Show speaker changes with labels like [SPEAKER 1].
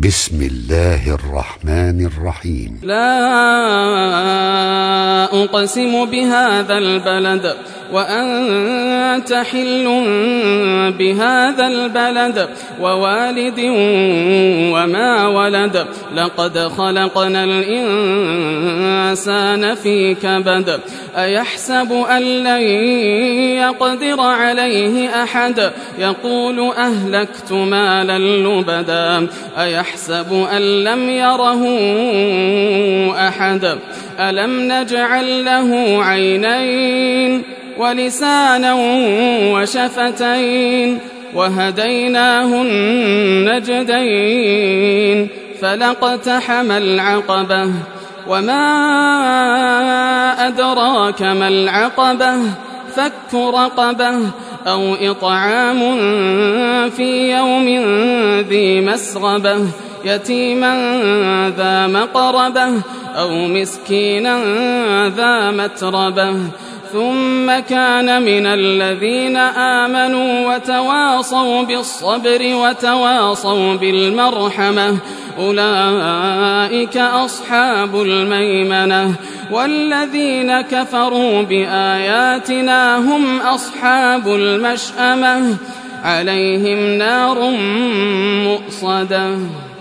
[SPEAKER 1] بسم الله الرحمن الرحيم.
[SPEAKER 2] لا أقسم بهذا البلد وأنت حل بهذا البلد ووالد وما ولد لقد خلقنا الإنسان في كبد أيحسب أن لن يقدر عليه أحد يقول أهلكت مالا لبدا أيحسب أن لم يره أحد ألم نجعل له عينين ولسانا وشفتين وهديناه النجدين فلاقتحم العقبة وما أدراك ما العقبة فك رقبة أو إطعام في يوم ذي مسغبة يتيما ذا مقربة أو مسكينا ذا متربة ثم كان من الذين آمنوا وتواصوا بالصبر وتواصوا بالمرحمة أولئك أصحاب الميمنة والذين كفروا بآياتنا هم أصحاب المشأمة عليهم نار مؤصدة.